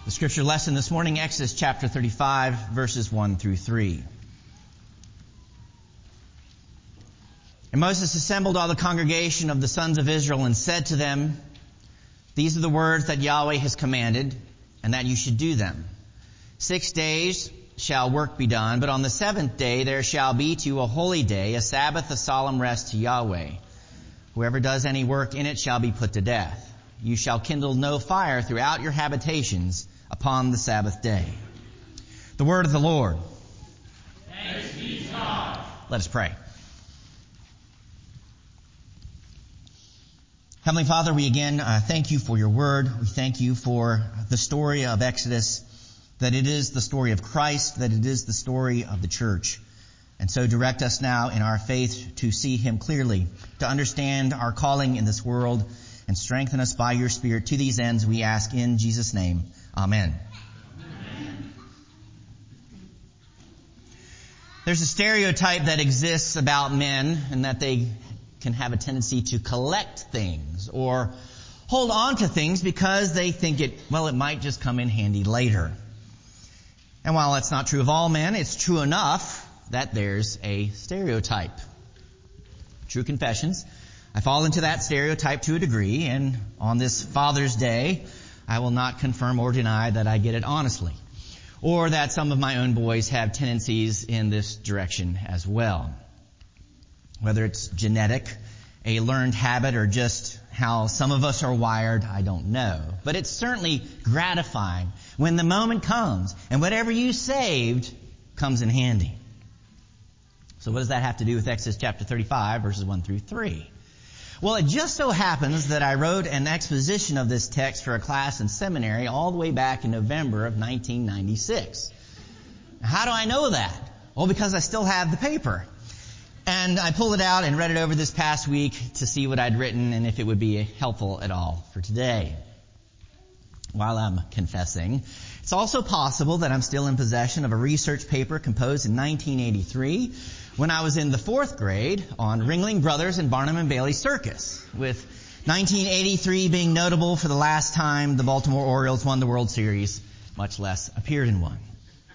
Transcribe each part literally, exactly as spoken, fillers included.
The scripture lesson this morning, Exodus chapter thirty-five, verses one through three. And Moses assembled all the congregation of the sons of Israel and said to them, "These are the words that Yahweh has commanded, and that you should do them. Six days shall work be done, but on the seventh day there shall be to you a holy day, a Sabbath, a solemn rest to Yahweh. Whoever does any work in it shall be put to death. You shall kindle no fire throughout your habitations upon the Sabbath day." The word of the Lord. Thanks be to God. Let us pray. Heavenly Father, we again uh, thank you for your word. We thank you for the story of Exodus, that it is the story of Christ, that it is the story of the church. And so direct us now in our faith to see him clearly, to understand our calling in this world, and strengthen us by your Spirit. To these ends we ask in Jesus' name. Amen. Amen. There's a stereotype that exists about men, and that they can have a tendency to collect things or hold on to things because they think it, well, it might just come in handy later. And while that's not true of all men, it's true enough that there's a stereotype. True confessions. I fall into that stereotype to a degree, and on this Father's Day, I will not confirm or deny that I get it honestly, or that some of my own boys have tendencies in this direction as well. Whether it's genetic, a learned habit, or just how some of us are wired, I don't know. But it's certainly gratifying when the moment comes and whatever you saved comes in handy. So what does that have to do with Exodus chapter thirty-five, verses one through three? Well, it just so happens that I wrote an exposition of this text for a class in seminary all the way back in November of nineteen ninety-six. How do I know that? Well, because I still have the paper. And I pulled it out and read it over this past week to see what I'd written and if it would be helpful at all for today. While I'm confessing, it's also possible that I'm still in possession of a research paper composed in nineteen eighty-three when I was in the fourth grade on Ringling Brothers and Barnum and Bailey Circus, with nineteen eighty-three being notable for the last time the Baltimore Orioles won the World Series, much less appeared in one.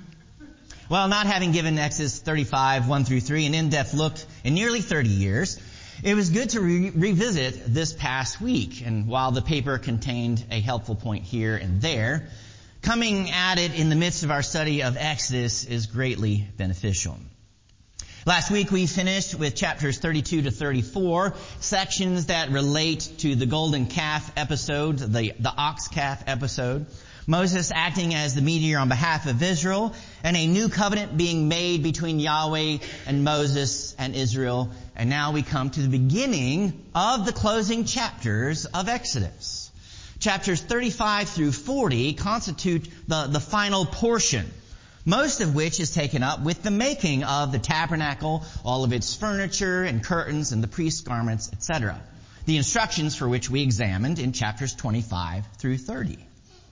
Well, not having given Exodus thirty-five, one through three an in-depth look in nearly thirty years, it was good to re- revisit this past week. And while the paper contained a helpful point here and there, coming at it in the midst of our study of Exodus is greatly beneficial. Last week we finished with chapters thirty-two to thirty-four, sections that relate to the golden calf episode, the, the ox calf episode, Moses acting as the mediator on behalf of Israel, and a new covenant being made between Yahweh and Moses and Israel. And now we come to the beginning of the closing chapters of Exodus. Chapters thirty-five through forty constitute the, the final portion, most of which is taken up with the making of the tabernacle, all of its furniture and curtains and the priest's garments, et cetera. The instructions for which we examined in chapters twenty-five through thirty.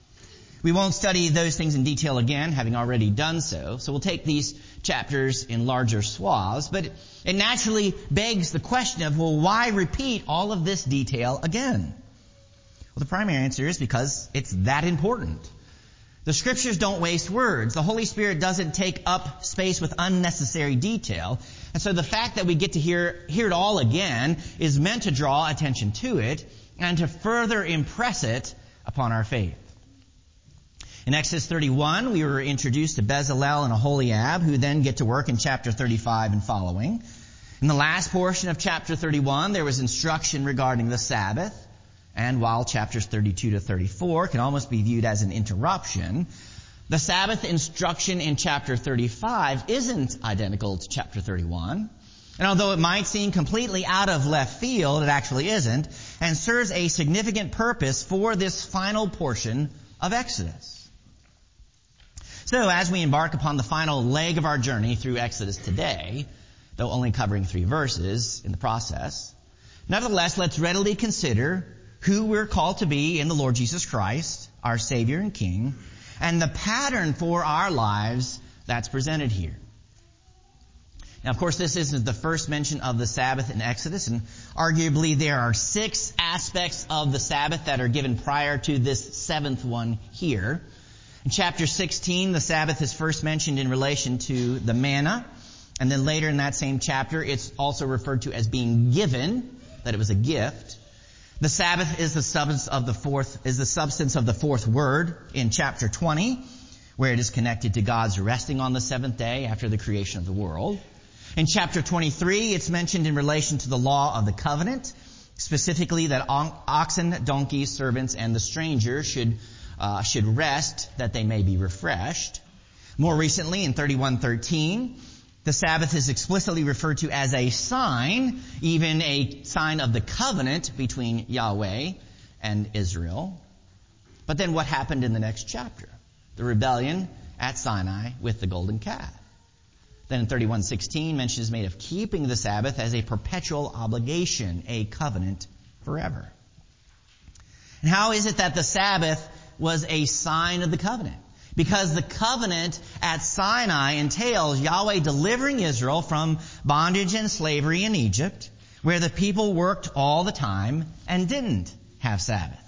We won't study those things in detail again, having already done so. So we'll take these chapters in larger swaths. But it naturally begs the question of, well, why repeat all of this detail again? Well, the primary answer is because it's that important. The Scriptures don't waste words. The Holy Spirit doesn't take up space with unnecessary detail. And so the fact that we get to hear, hear it all again is meant to draw attention to it and to further impress it upon our faith. In Exodus thirty-one, we were introduced to Bezalel and Aholiab, who then get to work in chapter thirty-five and following. In the last portion of chapter thirty-one, there was instruction regarding the Sabbath. And while chapters thirty-two to thirty-four can almost be viewed as an interruption, the Sabbath instruction in chapter thirty-five isn't identical to chapter thirty-one. And although it might seem completely out of left field, it actually isn't, and serves a significant purpose for this final portion of Exodus. So as we embark upon the final leg of our journey through Exodus today, though only covering three verses in the process, nevertheless, let's readily consider who we're called to be in the Lord Jesus Christ, our Savior and King, and the pattern for our lives that's presented here. Now, of course, this isn't the first mention of the Sabbath in Exodus, and arguably there are six aspects of the Sabbath that are given prior to this seventh one here. In chapter sixteen, the Sabbath is first mentioned in relation to the manna. And then later in that same chapter, it's also referred to as being given, that it was a gift. The Sabbath is the substance of the fourth, is the substance of the fourth word in chapter twenty, where it is connected to God's resting on the seventh day after the creation of the world. In chapter twenty-three, it's mentioned in relation to the law of the covenant, specifically that oxen, donkeys, servants, and the stranger should uh, should rest, that they may be refreshed. More recently, in thirty-one thirteen, the Sabbath is explicitly referred to as a sign, even a sign of the covenant between Yahweh and Israel. But then what happened in the next chapter? The rebellion at Sinai with the golden calf. Then in thirty-one sixteen, mention is made of keeping the Sabbath as a perpetual obligation, a covenant forever. And how is it that the Sabbath was a sign of the covenant? Because the covenant at Sinai entails Yahweh delivering Israel from bondage and slavery in Egypt, where the people worked all the time and didn't have Sabbath.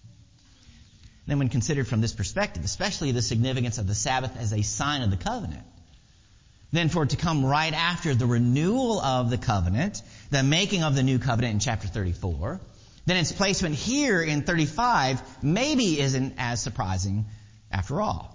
Then when considered from this perspective, especially the significance of the Sabbath as a sign of the covenant, then for it to come right after the renewal of the covenant, the making of the new covenant in chapter thirty-four, then its placement here in thirty-five maybe isn't as surprising after all.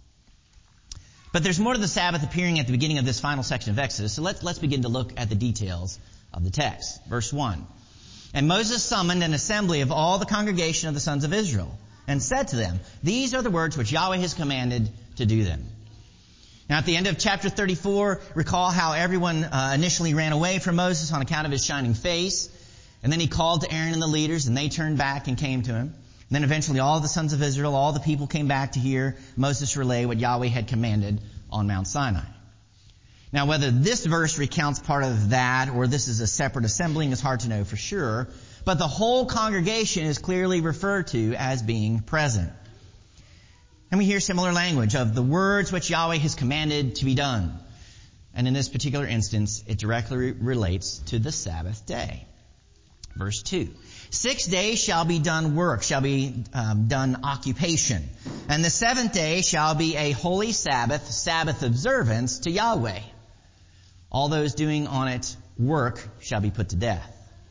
But there's more to the Sabbath appearing at the beginning of this final section of Exodus, so let's, let's begin to look at the details of the text. Verse one. And Moses summoned an assembly of all the congregation of the sons of Israel, and said to them, these are the words which Yahweh has commanded to do them. Now at the end of chapter thirty-four, recall how everyone uh, initially ran away from Moses on account of his shining face. And then he called to Aaron and the leaders, and they turned back and came to him. And then eventually all the sons of Israel, all the people came back to hear Moses relay what Yahweh had commanded on Mount Sinai. Now whether this verse recounts part of that or this is a separate assembling is hard to know for sure. But the whole congregation is clearly referred to as being present. And we hear similar language of the words which Yahweh has commanded to be done. And in this particular instance, it directly relates to the Sabbath day. Verse two. Six days shall be done work, shall be um, done occupation. And the seventh day shall be a holy Sabbath, Sabbath observance to Yahweh. All those doing on it work shall be put to death.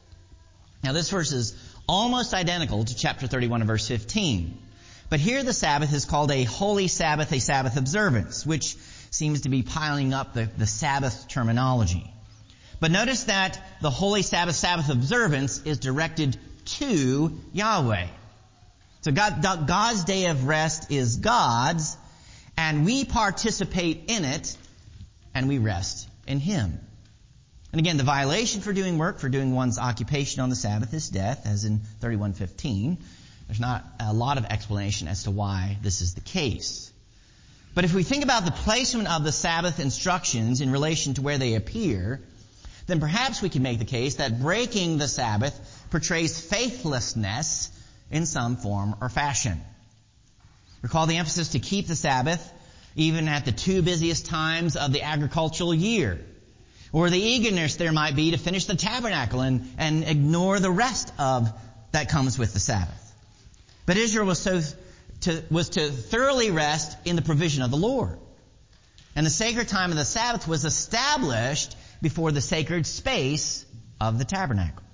Now this verse is almost identical to chapter thirty-one and verse fifteen. But here the Sabbath is called a holy Sabbath, a Sabbath observance, which seems to be piling up the, the Sabbath terminology. But notice that the holy Sabbath, Sabbath observance is directed to Yahweh. So God, God's day of rest is God's, and we participate in it, and we rest in Him. And again, the violation for doing work, for doing one's occupation on the Sabbath is death, as in thirty-one fifteen. There's not a lot of explanation as to why this is the case. But if we think about the placement of the Sabbath instructions in relation to where they appear, then perhaps we can make the case that breaking the Sabbath portrays faithlessness in some form or fashion. Recall the emphasis to keep the Sabbath even at the two busiest times of the agricultural year. Or the eagerness there might be to finish the tabernacle and, and ignore the rest of that comes with the Sabbath. But Israel was so to, was to thoroughly rest in the provision of the Lord. And the sacred time of the Sabbath was established before the sacred space of the tabernacle.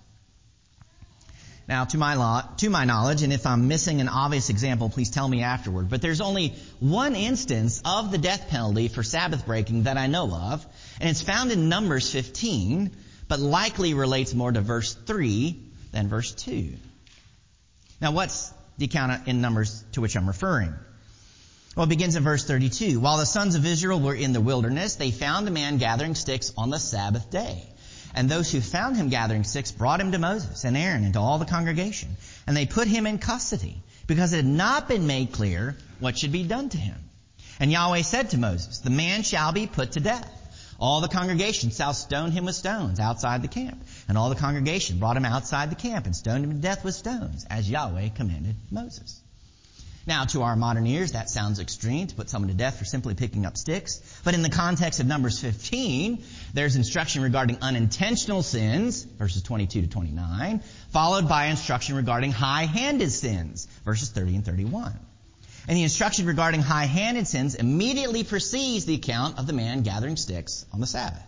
Now, to my law, to my knowledge, and if I'm missing an obvious example, please tell me afterward, but there's only one instance of the death penalty for Sabbath breaking that I know of, and it's found in Numbers fifteen, but likely relates more to verse three than verse two. Now, what's the account in Numbers to which I'm referring? Well, it begins in verse thirty-two. While the sons of Israel were in the wilderness, they found a man gathering sticks on the Sabbath day. And those who found him gathering sticks brought him to Moses and Aaron and to all the congregation. And they put him in custody because it had not been made clear what should be done to him. And Yahweh said to Moses, the man shall be put to death. All the congregation shall stone him with stones outside the camp. And all the congregation brought him outside the camp and stoned him to death with stones, as Yahweh commanded Moses. Now, to our modern ears, that sounds extreme, to put someone to death for simply picking up sticks. But in the context of Numbers fifteen, there's instruction regarding unintentional sins, verses twenty-two to twenty-nine, followed by instruction regarding high-handed sins, verses thirty and thirty-one. And the instruction regarding high-handed sins immediately precedes the account of the man gathering sticks on the Sabbath.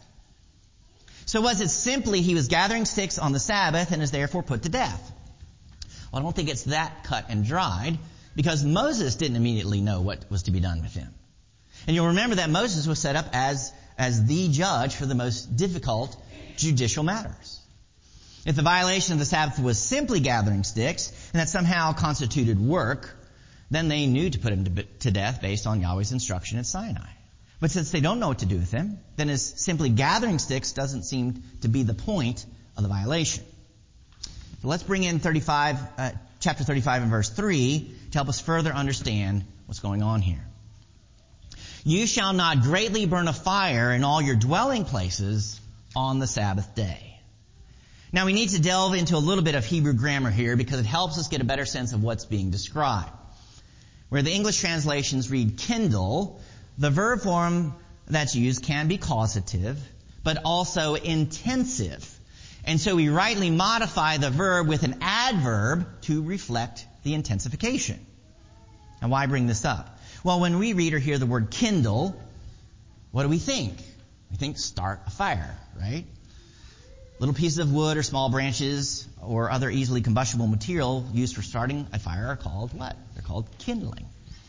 So was it simply he was gathering sticks on the Sabbath and is therefore put to death? Well, I don't think it's that cut and dried, because Moses didn't immediately know what was to be done with him. And you'll remember that Moses was set up as, as the judge for the most difficult judicial matters. If the violation of the Sabbath was simply gathering sticks, and that somehow constituted work, then they knew to put him to, to death based on Yahweh's instruction at Sinai. But since they don't know what to do with him, then his simply gathering sticks doesn't seem to be the point of the violation. So let's bring in thirty-five, uh, chapter thirty-five and verse three to help us further understand what's going on here. You shall not greatly burn a fire in all your dwelling places on the Sabbath day. Now we need to delve into a little bit of Hebrew grammar here because it helps us get a better sense of what's being described. Where the English translations read kindle, the verb form that's used can be causative, but also intensive. And so we rightly modify the verb with an adverb to reflect the intensification. Now why bring this up? Well, when we read or hear the word kindle, what do we think? We think start a fire, right? Little pieces of wood or small branches or other easily combustible material used for starting a fire are called what? They're called kindling.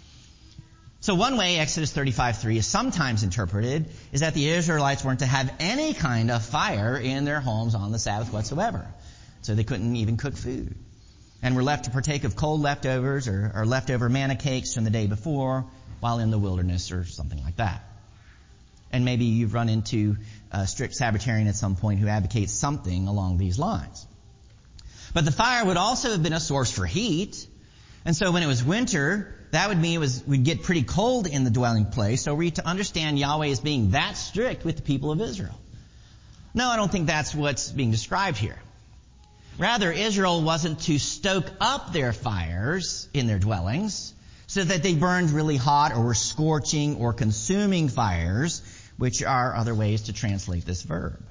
So one way Exodus thirty-five three is sometimes interpreted is that the Israelites weren't to have any kind of fire in their homes on the Sabbath whatsoever. So they couldn't even cook food. And were left to partake of cold leftovers or, or leftover manna cakes from the day before while in the wilderness or something like that. And maybe you've run into a strict Sabbatarian at some point who advocates something along these lines. But the fire would also have been a source for heat. And so when it was winter, that would mean it was, we'd get pretty cold in the dwelling place. So we're to understand Yahweh as being that strict with the people of Israel. No, I don't think that's what's being described here. Rather, Israel wasn't to stoke up their fires in their dwellings so that they burned really hot or were scorching or consuming fires, which are other ways to translate this verb.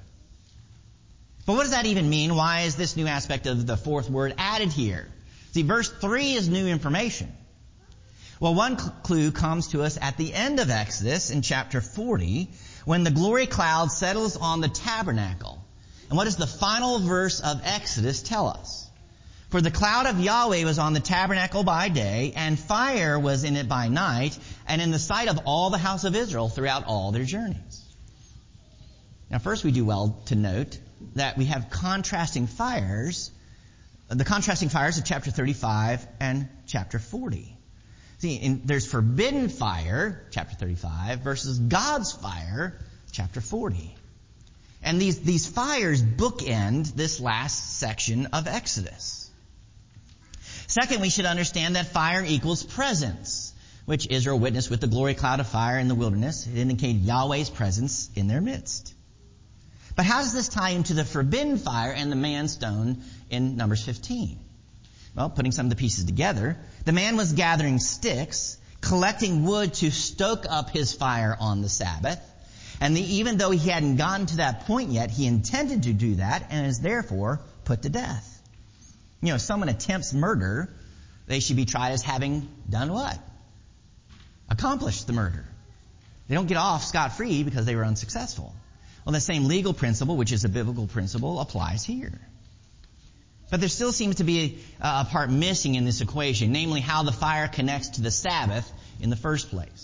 But what does that even mean? Why is this new aspect of the fourth word added here? See, verse three is new information. Well, one clue comes to us at the end of Exodus in chapter forty, when the glory cloud settles on the tabernacle. And what does the final verse of Exodus tell us? For the cloud of Yahweh was on the tabernacle by day, and fire was in it by night, and in the sight of all the house of Israel throughout all their journeys. Now first we do well to note that we have contrasting fires, the contrasting fires of chapter thirty-five and chapter forty. See, in, there's forbidden fire, chapter thirty-five, versus God's fire, chapter forty. And these, these fires bookend this last section of Exodus. Second, we should understand that fire equals presence, which Israel witnessed with the glory cloud of fire in the wilderness. It indicated Yahweh's presence in their midst. But how does this tie into the forbidden fire and the man stone in Numbers fifteen? Well, putting some of the pieces together, the man was gathering sticks, collecting wood to stoke up his fire on the Sabbath. And the, even though he hadn't gotten to that point yet, he intended to do that and is therefore put to death. You know, if someone attempts murder, they should be tried as having done what? Accomplished the murder. They don't get off scot-free because they were unsuccessful. Well, the same legal principle, which is a biblical principle, applies here. But there still seems to be a, a part missing in this equation, namely how the fire connects to the Sabbath in the first place.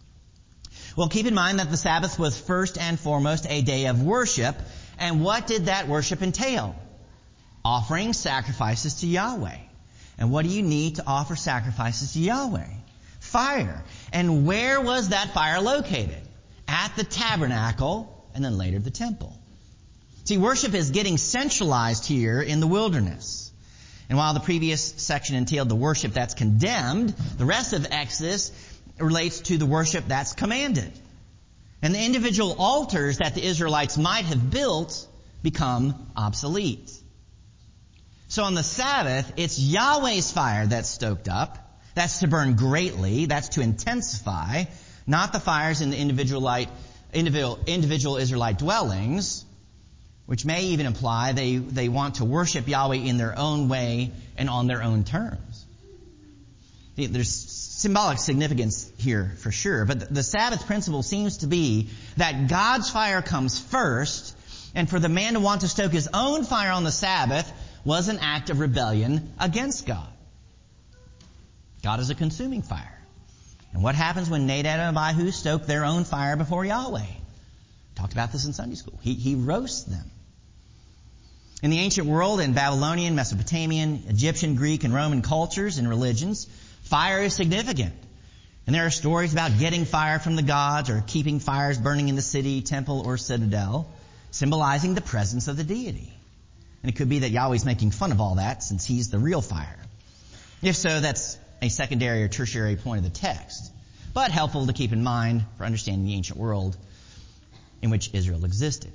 Well, keep in mind that the Sabbath was first and foremost a day of worship. And what did that worship entail? Offering sacrifices to Yahweh. And what do you need to offer sacrifices to Yahweh? Fire. And where was that fire located? At the tabernacle and then later the temple. See, worship is getting centralized here in the wilderness. And while the previous section entailed the worship that's condemned, the rest of Exodus relates to the worship that's commanded. And the individual altars that the Israelites might have built become obsolete. So on the Sabbath, it's Yahweh's fire that's stoked up. That's to burn greatly. That's to intensify. Not the fires in the individualite, individual, individual Israelite dwellings, which may even imply they, they want to worship Yahweh in their own way and on their own terms. There's symbolic significance here for sure, but the Sabbath principle seems to be that God's fire comes first, and for the man to want to stoke his own fire on the Sabbath was an act of rebellion against God. God is a consuming fire. And what happens when Nadab and Abihu stoke their own fire before Yahweh? Talked about this in Sunday school. He, he roasts them. In the ancient world, in Babylonian, Mesopotamian, Egyptian, Greek, and Roman cultures and religions, fire is significant. And there are stories about getting fire from the gods or keeping fires burning in the city, temple, or citadel, symbolizing the presence of the deity. And it could be that Yahweh's making fun of all that since he's the real fire. If so, that's a secondary or tertiary point of the text, but helpful to keep in mind for understanding the ancient world in which Israel existed.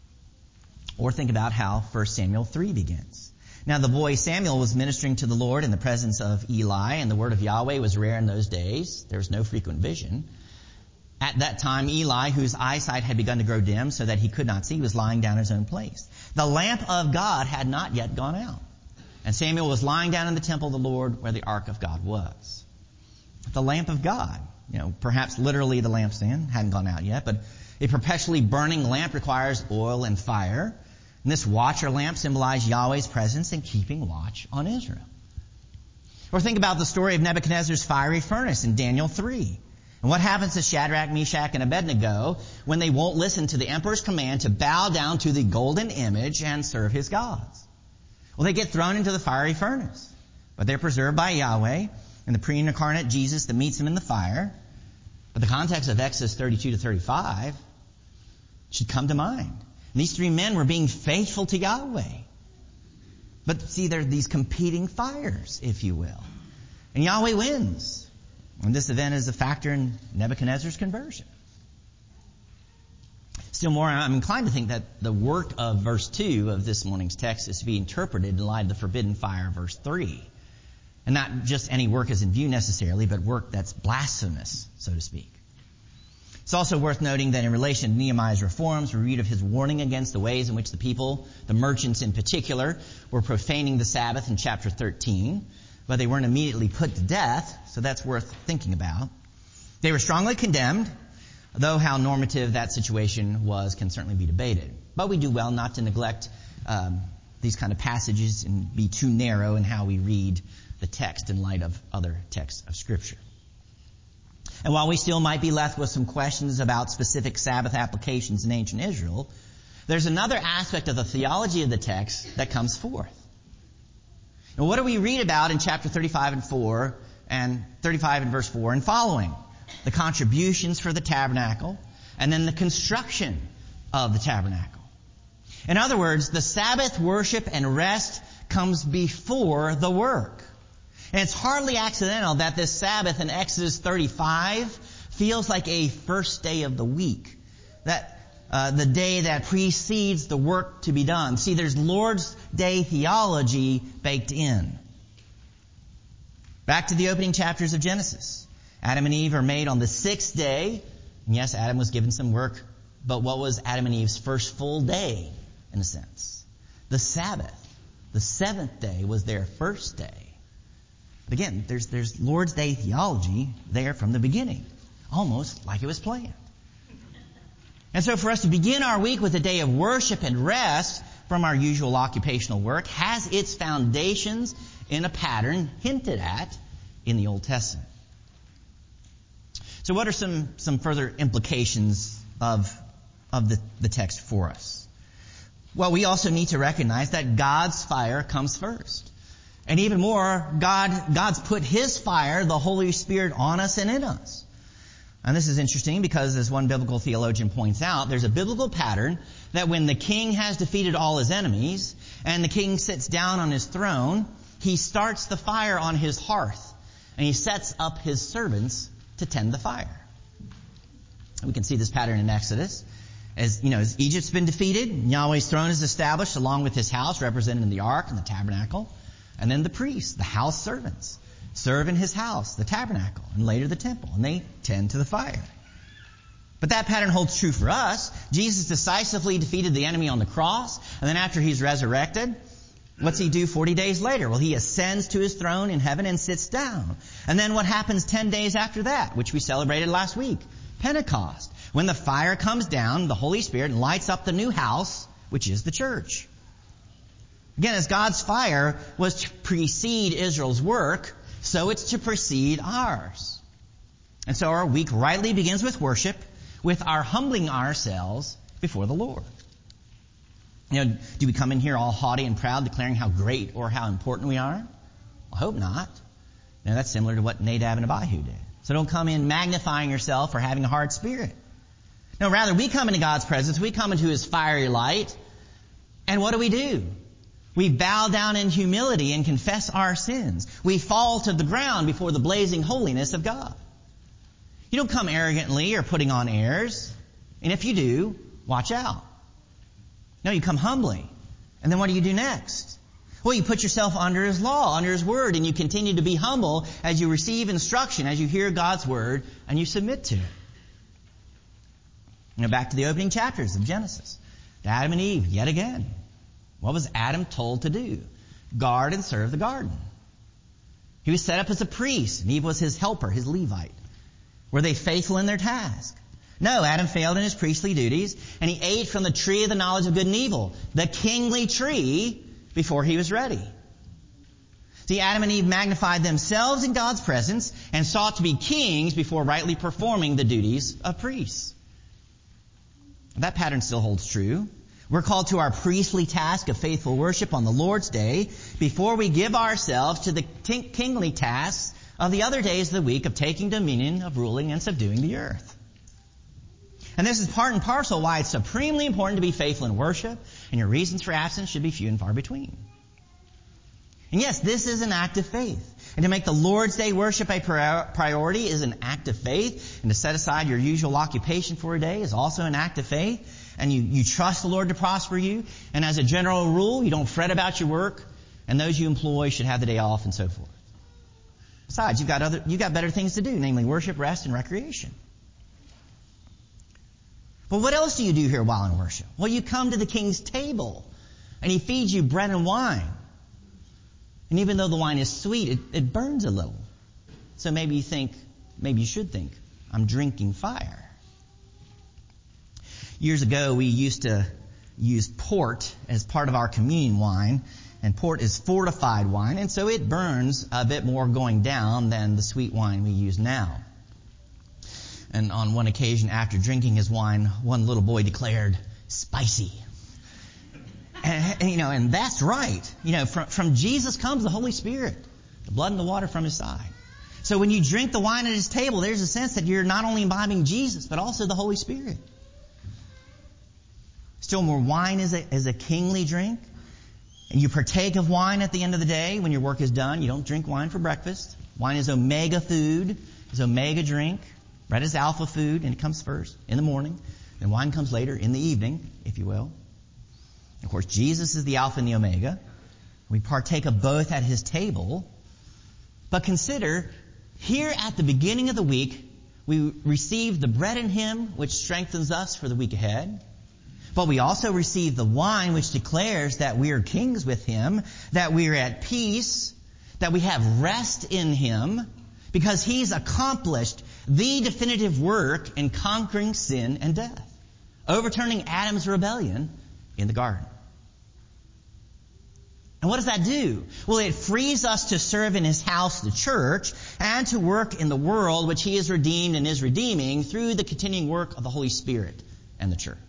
Or think about how First Samuel three begins. Now the boy Samuel was ministering to the Lord in the presence of Eli, and the word of Yahweh was rare in those days. There was no frequent vision. At that time, Eli, whose eyesight had begun to grow dim so that he could not see, was lying down in his own place. The lamp of God had not yet gone out. And Samuel was lying down in the temple of the Lord where the ark of God was. The lamp of God, you know, perhaps literally the lampstand, hadn't gone out yet, but a perpetually burning lamp requires oil and fire. And this watcher lamp symbolized Yahweh's presence in keeping watch on Israel. Or think about the story of Nebuchadnezzar's fiery furnace in Daniel three. And what happens to Shadrach, Meshach, and Abednego when they won't listen to the emperor's command to bow down to the golden image and serve his gods? Well, they get thrown into the fiery furnace. But they're preserved by Yahweh and the pre-incarnate Jesus that meets them in the fire. But the context of Exodus thirty-two to thirty-five should come to mind. And these three men were being faithful to Yahweh. But see, there are these competing fires, if you will. And Yahweh wins. And this event is a factor in Nebuchadnezzar's conversion. Still more, I'm inclined to think that the work of verse two of this morning's text is to be interpreted in light of the forbidden fire of verse three. And not just any work as in view necessarily, but work that's blasphemous, so to speak. It's also worth noting that in relation to Nehemiah's reforms, we read of his warning against the ways in which the people, the merchants in particular, were profaning the Sabbath in chapter thirteen. But they weren't immediately put to death, so that's worth thinking about. They were strongly condemned, though how normative that situation was can certainly be debated. But we do well not to neglect um, these kind of passages and be too narrow in how we read the text in light of other texts of Scripture. And while we still might be left with some questions about specific Sabbath applications in ancient Israel, there's another aspect of the theology of the text that comes forth. And what do we read about in chapter thirty-five and four and thirty-five and verse four and following? The contributions for the tabernacle and then the construction of the tabernacle. In other words, the Sabbath worship and rest comes before the work. And it's hardly accidental that this Sabbath in Exodus thirty-five feels like a first day of the week. That uh, the day that precedes the work to be done. See, there's Lord's Day theology baked in. Back to the opening chapters of Genesis. Adam and Eve are made on the sixth day. And yes, Adam was given some work, but what was Adam and Eve's first full day, in a sense? The Sabbath. The seventh day was their first day. But again, there's, there's Lord's Day theology there from the beginning. Almost like it was planned. And so for us to begin our week with a day of worship and rest from our usual occupational work has its foundations in a pattern hinted at in the Old Testament. So what are some, some further implications of, of the, the text for us? Well, we also need to recognize that God's fire comes first. And even more, God, God's put His fire, the Holy Spirit, on us and in us. And this is interesting because, as one biblical theologian points out, there's a biblical pattern that when the king has defeated all his enemies and the king sits down on his throne, he starts the fire on his hearth and he sets up his servants to tend the fire. We can see this pattern in Exodus. As you know, as Egypt's been defeated, Yahweh's throne is established along with His house, represented in the ark and the tabernacle. And then the priests, the house servants, serve in His house, the tabernacle, and later the temple, and they tend to the fire. But that pattern holds true for us. Jesus decisively defeated the enemy on the cross, and then after He's resurrected, What's he do forty days later? Well, he ascends to his throne in heaven and sits down. And then what happens ten days after that, which we celebrated last week? Pentecost. When the fire comes down, the Holy Spirit lights up the new house, which is the church. Again, as God's fire was to precede Israel's work, so it's to precede ours. And so our week rightly begins with worship, with our humbling ourselves before the Lord. You know, do we come in here all haughty and proud, declaring how great or how important we are? I hope not. Now, that's similar to what Nadab and Abihu did. So don't come in magnifying yourself or having a hard spirit. No, rather, we come into God's presence, we come into His fiery light, and what do we do? We bow down in humility and confess our sins. We fall to the ground before the blazing holiness of God. You don't come arrogantly or putting on airs, and if you do, watch out. No, you come humbly. And then what do you do next? Well, you put yourself under His law, under His Word, and you continue to be humble as you receive instruction, as you hear God's Word, and you submit to it. You know, back to the opening chapters of Genesis. Adam and Eve, yet again. What was Adam told to do? Guard and serve the garden. He was set up as a priest, and Eve was his helper, his Levite. Were they faithful in their task? No, Adam failed in his priestly duties, and he ate from the tree of the knowledge of good and evil, the kingly tree, before he was ready. See, Adam and Eve magnified themselves in God's presence and sought to be kings before rightly performing the duties of priests. That pattern still holds true. We're called to our priestly task of faithful worship on the Lord's Day before we give ourselves to the kingly tasks of the other days of the week of taking dominion, of ruling and subduing the earth. And this is part and parcel why it's supremely important to be faithful in worship, and your reasons for absence should be few and far between. And yes, this is an act of faith. And to make the Lord's Day worship a priority is an act of faith. And to set aside your usual occupation for a day is also an act of faith. And you, you trust the Lord to prosper you. And as a general rule, you don't fret about your work. And those you employ should have the day off and so forth. Besides, you've got other, you've got better things to do, namely worship, rest, and recreation. But what else do you do here while in worship? Well, you come to the King's table, and He feeds you bread and wine. And even though the wine is sweet, it, it burns a little. So maybe you think, maybe you should think, I'm drinking fire. Years ago, we used to use port as part of our communion wine. And port is fortified wine, and so it burns a bit more going down than the sweet wine we use now. And on one occasion, after drinking his wine, one little boy declared, "Spicy." And, and, you know, and that's right. You know, from, from Jesus comes the Holy Spirit, the blood and the water from His side. So when you drink the wine at His table, there's a sense that you're not only imbibing Jesus, but also the Holy Spirit. Still more, wine is a, is a kingly drink. And you partake of wine at the end of the day when your work is done. You don't drink wine for breakfast. Wine is omega food, is omega drink. Bread is alpha food, and it comes first in the morning. Then wine comes later in the evening, if you will. Of course, Jesus is the Alpha and the Omega. We partake of both at His table. But consider, here at the beginning of the week, we receive the bread in Him, which strengthens us for the week ahead. But we also receive the wine, which declares that we are kings with Him, that we are at peace, that we have rest in Him, because He's accomplished the definitive work in conquering sin and death, overturning Adam's rebellion in the garden. And what does that do? Well, it frees us to serve in His house, the church, and to work in the world which He has redeemed and is redeeming through the continuing work of the Holy Spirit and the church.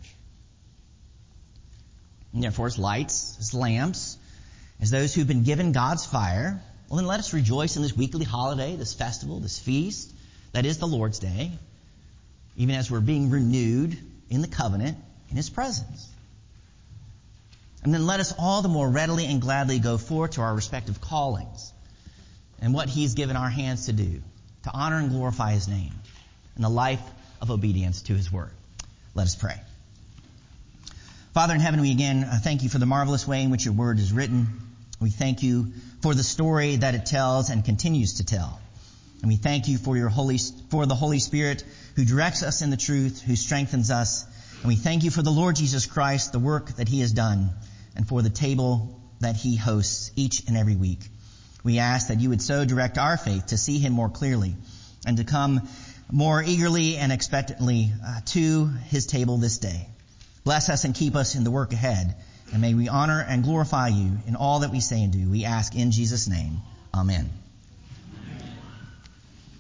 And therefore, as lights, as lamps, as those who've been given God's fire, well, then let us rejoice in this weekly holiday, this festival, this feast, that is the Lord's Day, even as we're being renewed in the covenant in His presence. And then let us all the more readily and gladly go forth to our respective callings and what He's given our hands to do, to honor and glorify His name in the life of obedience to His word. Let us pray. Father in heaven, we again thank You for the marvelous way in which Your word is written. We thank You for the story that it tells and continues to tell. And we thank You for your Holy, for the Holy Spirit who directs us in the truth, who strengthens us. And we thank You for the Lord Jesus Christ, the work that He has done, and for the table that that he hosts each and every week. We ask that you would so direct our faith to see him more clearly and to come more eagerly and expectantly uh, to his table this day. Bless us and keep us in the work ahead, and may we honor and glorify you in all that we say and do. We ask in Jesus' name. Amen.